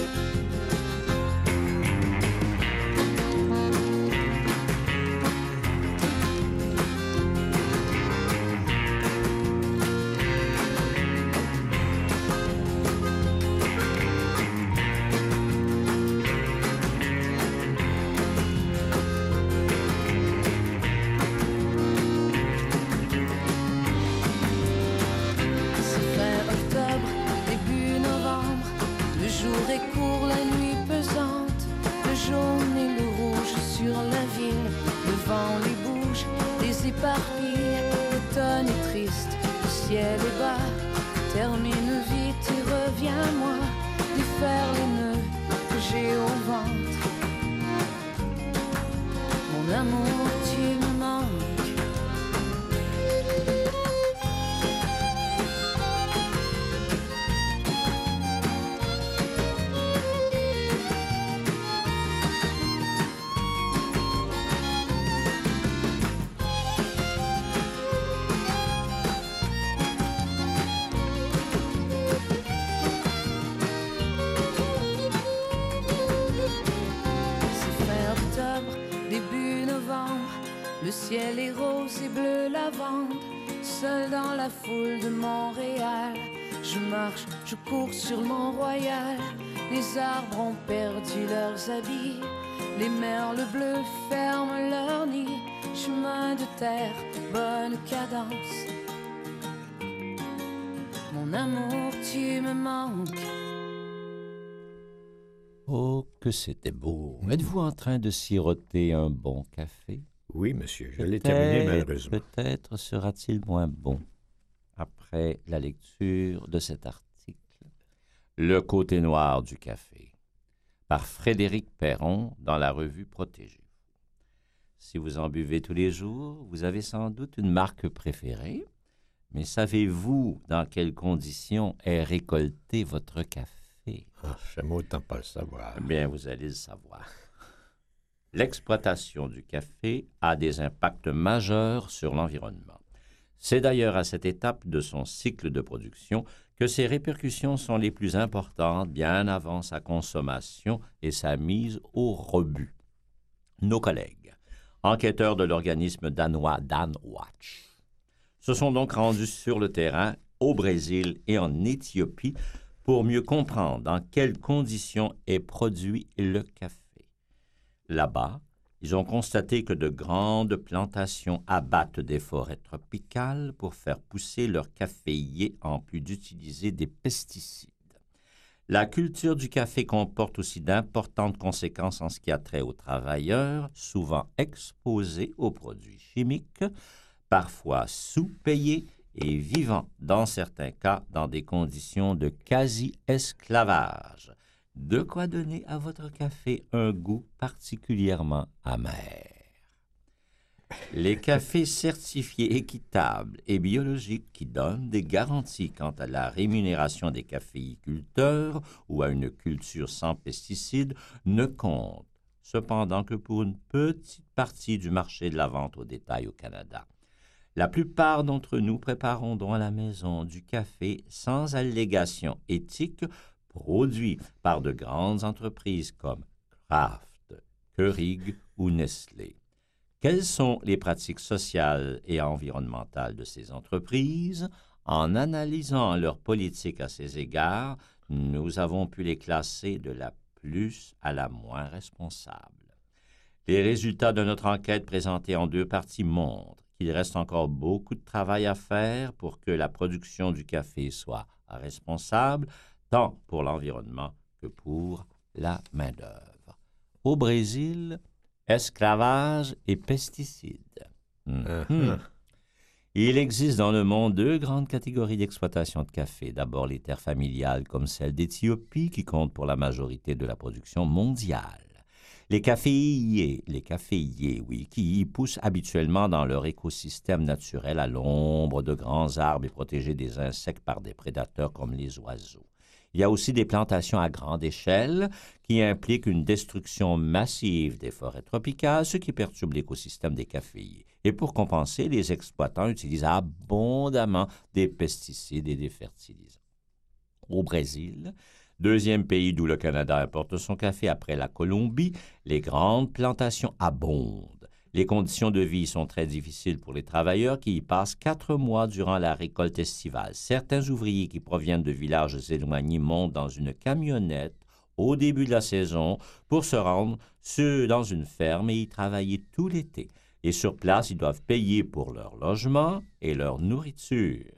L'automne est triste, le ciel est bas. Termine vite et reviens-moi défaire les nœuds que j'ai au ventre. Mon amour, tu me manques. Le ciel est rose et bleu lavande. Seul dans la foule de Montréal, je marche, je cours sur Mont-Royal. Les arbres ont perdu leurs habits, les merles bleus ferment leur nid. Chemin de terre, bonne cadence. Mon amour, tu me manques. Oh, que c'était beau. Êtes-vous en train de siroter un bon café? Oui, monsieur, je l'ai terminé malheureusement. Peut-être sera-t-il moins bon après la lecture de cet article. Le côté noir du café, par Frédéric Perron dans la revue Protégée. Si vous en buvez tous les jours, vous avez sans doute une marque préférée, mais savez-vous dans quelles conditions est récolté votre café? Ah, j'aime autant pas le savoir. Eh bien, vous allez le savoir. L'exploitation du café a des impacts majeurs sur l'environnement. C'est d'ailleurs à cette étape de son cycle de production que ses répercussions sont les plus importantes bien avant sa consommation et sa mise au rebut. Nos collègues, enquêteurs de l'organisme danois DanWatch, se sont donc rendus sur le terrain au Brésil et en Éthiopie pour mieux comprendre dans quelles conditions est produit le café. Là-bas, ils ont constaté que de grandes plantations abattent des forêts tropicales pour faire pousser leurs caféiers en plus d'utiliser des pesticides. La culture du café comporte aussi d'importantes conséquences en ce qui a trait aux travailleurs, souvent exposés aux produits chimiques, parfois sous-payés et vivant, dans certains cas, dans des conditions de quasi-esclavage. De quoi donner à votre café un goût particulièrement amer. Les cafés certifiés équitables et biologiques qui donnent des garanties quant à la rémunération des caféiculteurs ou à une culture sans pesticides ne comptent cependant que pour une petite partie du marché de la vente au détail au Canada. La plupart d'entre nous préparons donc à la maison du café sans allégation éthique produit par de grandes entreprises comme Kraft, Keurig ou Nestlé. Quelles sont les pratiques sociales et environnementales de ces entreprises? En analysant leur politique à ces égards, nous avons pu les classer de la plus à la moins responsable. Les résultats de notre enquête présentée en deux parties montrent qu'il reste encore beaucoup de travail à faire pour que la production du café soit responsable, tant pour l'environnement que pour la main-d'œuvre. Au Brésil, esclavage et pesticides. Mm-hmm. Uh-huh. Il existe dans le monde deux grandes catégories d'exploitation de café. D'abord, les terres familiales comme celle d'Éthiopie, qui compte pour la majorité de la production mondiale. Les caféiers, les caféiers, oui, qui y poussent habituellement dans leur écosystème naturel à l'ombre de grands arbres et protégés des insectes par des prédateurs comme les oiseaux. Il y a aussi des plantations à grande échelle qui impliquent une destruction massive des forêts tropicales, ce qui perturbe l'écosystème des caféiers. Et pour compenser, les exploitants utilisent abondamment des pesticides et des fertilisants. Au Brésil, deuxième pays d'où le Canada importe son café après la Colombie, les grandes plantations abondent. Les conditions de vie sont très difficiles pour les travailleurs qui y passent quatre mois durant la récolte estivale. Certains ouvriers qui proviennent de villages éloignés montent dans une camionnette au début de la saison pour se rendre sur, dans une ferme et y travailler tout l'été. Et sur place, ils doivent payer pour leur logement et leur nourriture.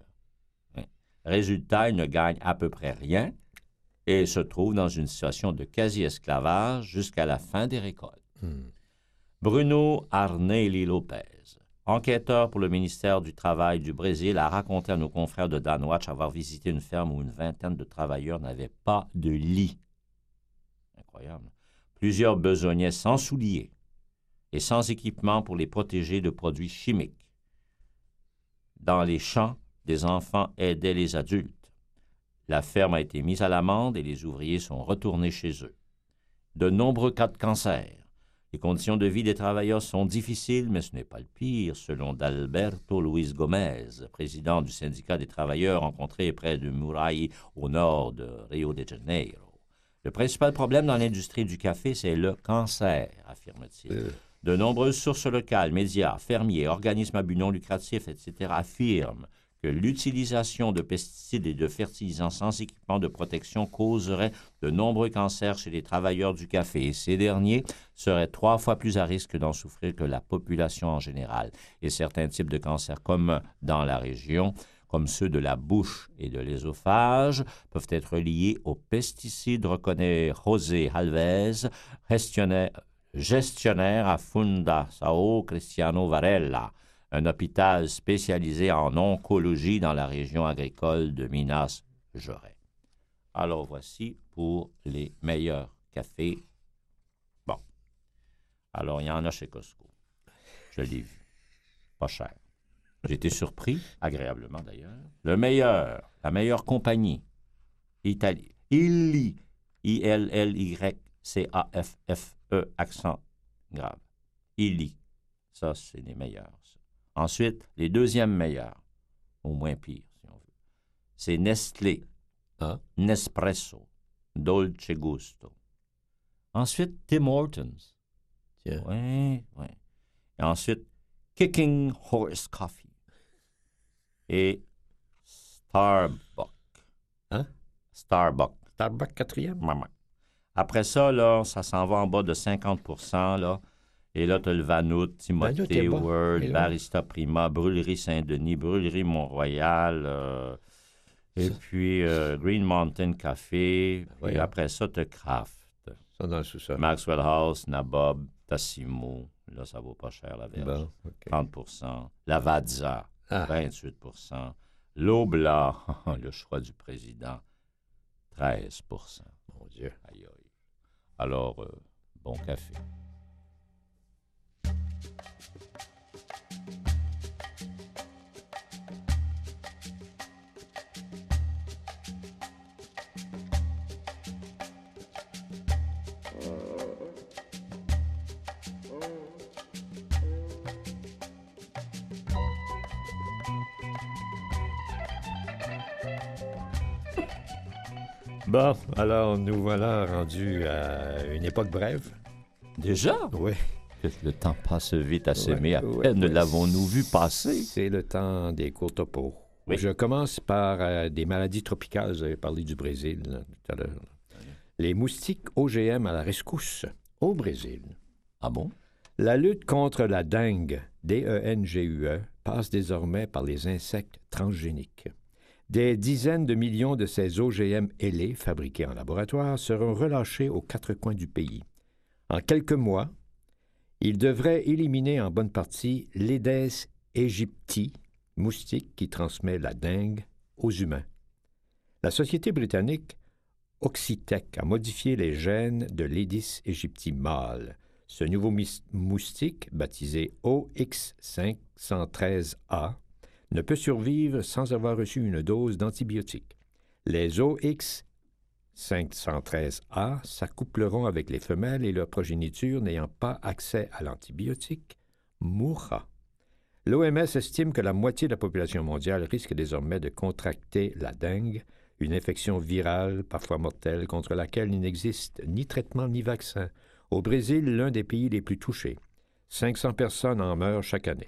Résultat, ils ne gagnent à peu près rien et se trouvent dans une situation de quasi-esclavage jusqu'à la fin des récoltes. Hmm. Bruno Arneli Lopez, enquêteur pour le ministère du Travail du Brésil, a raconté à nos confrères de Danwatch avoir visité une ferme où une vingtaine de travailleurs n'avaient pas de lit. Incroyable. Plusieurs besognaient sans souliers et sans équipement pour les protéger de produits chimiques. Dans les champs, des enfants aidaient les adultes. La ferme a été mise à l'amende et les ouvriers sont retournés chez eux. De nombreux cas de cancer. Les conditions de vie des travailleurs sont difficiles, mais ce n'est pas le pire, selon d'Alberto Luis Gomez, président du syndicat des travailleurs rencontré près de Muraí, au nord de Rio de Janeiro. Le principal problème dans l'industrie du café, c'est le cancer, affirme-t-il. Euh. De nombreuses sources locales, médias, fermiers, organismes à but non lucratif, et cetera affirment que l'utilisation de pesticides et de fertilisants sans équipement de protection causerait de nombreux cancers chez les travailleurs du café. Et ces derniers seraient trois fois plus à risque d'en souffrir que la population en général. Et certains types de cancers communs dans la région, comme ceux de la bouche et de l'ésophage, peuvent être liés aux pesticides, reconnaît José Alves, gestionnaire, gestionnaire à Funda Sao Cristiano Varela, un hôpital spécialisé en oncologie dans la région agricole de Minas Gerais. Alors voici pour les meilleurs cafés. Bon. Alors il y en a chez Costco. Je l'ai vu. Pas cher. J'ai été surpris, agréablement d'ailleurs. Le meilleur, la meilleure compagnie, Italie. Illy, I L L Y C A F F E, accent grave. Illy. Ça, c'est les meilleurs. Ça. Ensuite, les deuxièmes meilleurs, au moins pire, si on veut, c'est Nestlé, ah. Nespresso, Dolce Gusto. Ensuite, Tim Hortons. Oui, oui. Et ensuite, Kicking Horse Coffee. Et Starbucks. Hein? Starbucks. Starbucks quatrième? Maman. Après ça, là, ça s'en va en bas de cinquante pour cent, là. Et là, tu as le Vanout, Timothée, bon. Word, Barista Prima, Brûlerie Saint-Denis, Brûlerie Mont-Royal, euh, Et puis euh, Green Mountain Café. Et Voyons. après ça, tu as Kraft. Ça dans le sous-sol. Maxwell House, Nabob, Tassimo. Là, ça vaut pas cher, la verge. Bon, OK. trente pour cent. Lavazza, Ah. vingt-huit pour cent. L'Obla, le choix du président, treize pour cent. Mon Dieu. Aïe, aïe. Alors, euh, bon café. Bon, alors nous voilà rendus à une époque brève. Déjà? Oui. Le temps passe vite à s'aimer. Ouais, À ouais, peine ouais. l'avons-nous vu passer. C'est le temps des cours topos. Oui. Je commence par euh, des maladies tropicales. Vous avez parlé du Brésil là, tout à l'heure. Les moustiques O G M à la rescousse au Brésil. Ah bon? La lutte contre la dengue, D E N G U E, passe désormais par les insectes transgéniques. Des dizaines de millions de ces O G M ailés, fabriqués en laboratoire, seront relâchés aux quatre coins du pays. En quelques mois, ils devraient éliminer en bonne partie l'Aedes aegypti, moustique qui transmet la dengue aux humains. La société britannique Oxitec a modifié les gènes de l'Aedes aegypti mâle. Ce nouveau mis- moustique, baptisé O X cinq cent treize A, ne peut survivre sans avoir reçu une dose d'antibiotiques. Les O X cinq cent treize A s'accoupleront avec les femelles et leur progéniture n'ayant pas accès à l'antibiotique mourra. L'O M S estime que la moitié de la population mondiale risque désormais de contracter la dengue, une infection virale, parfois mortelle, contre laquelle il n'existe ni traitement ni vaccin. Au Brésil, l'un des pays les plus touchés. cinq cents personnes en meurent chaque année.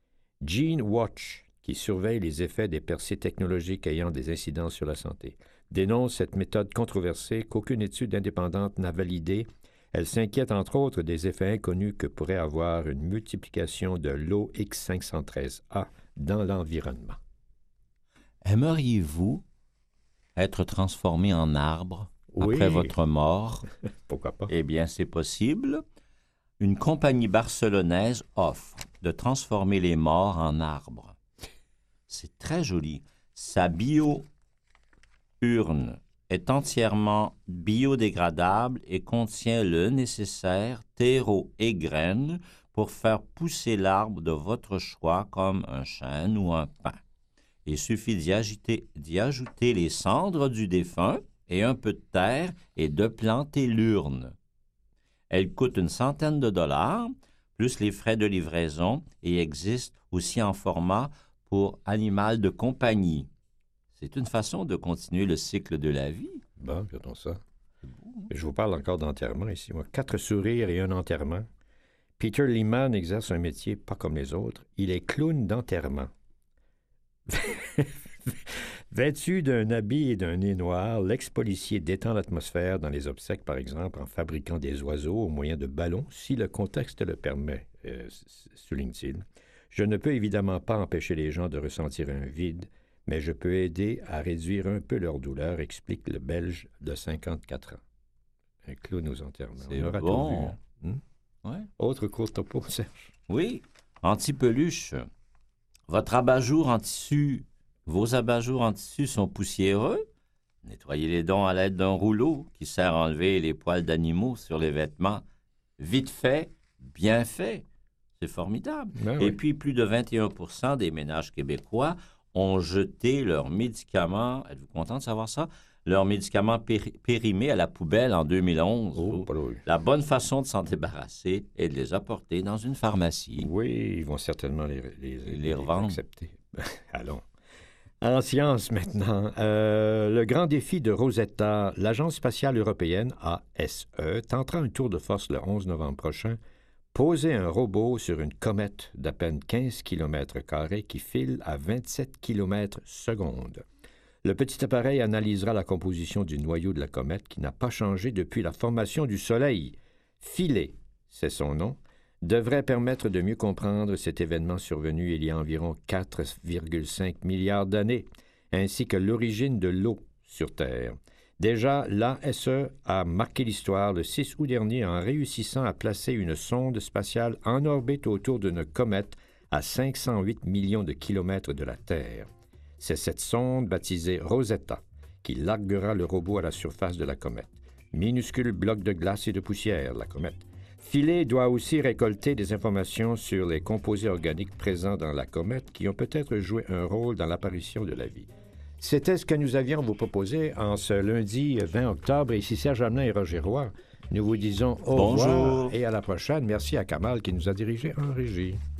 Gene Watch, qui surveille les effets des percées technologiques ayant des incidences sur la santé, dénonce cette méthode controversée qu'aucune étude indépendante n'a validée. Elle s'inquiète entre autres des effets inconnus que pourrait avoir une multiplication de l'O X cinq cent treize A dans l'environnement. Aimeriez-vous être transformé en arbre Oui. après votre mort? Pourquoi pas? Eh bien, c'est possible. Une compagnie barcelonaise offre de transformer les morts en arbres. C'est très joli. Sa bio-urne est entièrement biodégradable et contient le nécessaire terreau et graines pour faire pousser l'arbre de votre choix comme un chêne ou un pin. Il suffit d'y agiter- d'y ajouter les cendres du défunt et un peu de terre et de planter l'urne. Elle coûte une centaine de dollars, plus les frais de livraison, et existe aussi en format pour animal de compagnie. C'est une façon de continuer le cycle de la vie. Bon, regardons ça. Je vous parle encore d'enterrement ici. Moi. Quatre sourires et un enterrement. Peter Lehman exerce un métier pas comme les autres. Il est clown d'enterrement. Vêtu d'un habit et d'un nez noir, l'ex-policier détend l'atmosphère dans les obsèques, par exemple, en fabriquant des oiseaux au moyen de ballons, si le contexte le permet, euh, souligne-t-il. Je ne peux évidemment pas empêcher les gens de ressentir un vide, mais je peux aider à réduire un peu leur douleur, explique le Belge de cinquante-quatre ans. Un clown aux enterrements. C'est On aura bon. tout vu, hein? Hmm? Ouais. Autre court topo, Serge. Oui, anti-peluche. Votre abat-jour en tissu, vos abat-jours en tissu sont poussiéreux. Nettoyez les dents à l'aide d'un rouleau qui sert à enlever les poils d'animaux sur les vêtements. Vite fait, bien fait. C'est formidable. Ben Et oui. puis, plus de vingt et un pour cent des ménages québécois ont jeté leurs médicaments, êtes-vous content de savoir ça? Leurs médicaments péri- périmés à la poubelle en deux mille onze. Oh, pas drôle. La bonne façon de s'en débarrasser est de les apporter dans une pharmacie. Oui, ils vont certainement les, les, Les revendre. accepter. Allons. En sciences maintenant, euh, le grand défi de Rosetta, l'Agence spatiale européenne, A S E, tentera un tour de force le onze novembre prochain, poser un robot sur une comète d'à peine quinze kilomètres carrés qui file à vingt-sept kilomètres secondes. Le petit appareil analysera la composition du noyau de la comète qui n'a pas changé depuis la formation du Soleil. Philae, c'est son nom, devrait permettre de mieux comprendre cet événement survenu il y a environ quatre virgule cinq milliards d'années. ainsi que l'origine de l'eau sur Terre. Déjà, l'A S E a marqué l'histoire le six août dernier en réussissant à placer une sonde spatiale en orbite autour d'une comète à cinq cent huit millions de kilomètres de la Terre. C'est cette sonde baptisée Rosetta qui larguera le robot à la surface de la comète. Minuscule bloc de glace et de poussière, la comète. Philae doit aussi récolter des informations sur les composés organiques présents dans la comète qui ont peut-être joué un rôle dans l'apparition de la vie. C'était ce que nous avions à vous proposer en ce lundi vingt octobre. Ici Serge Hamelin et Roger Roy. Nous vous disons au Bonjour. revoir et à la prochaine. Merci à Kamal qui nous a dirigés en régie.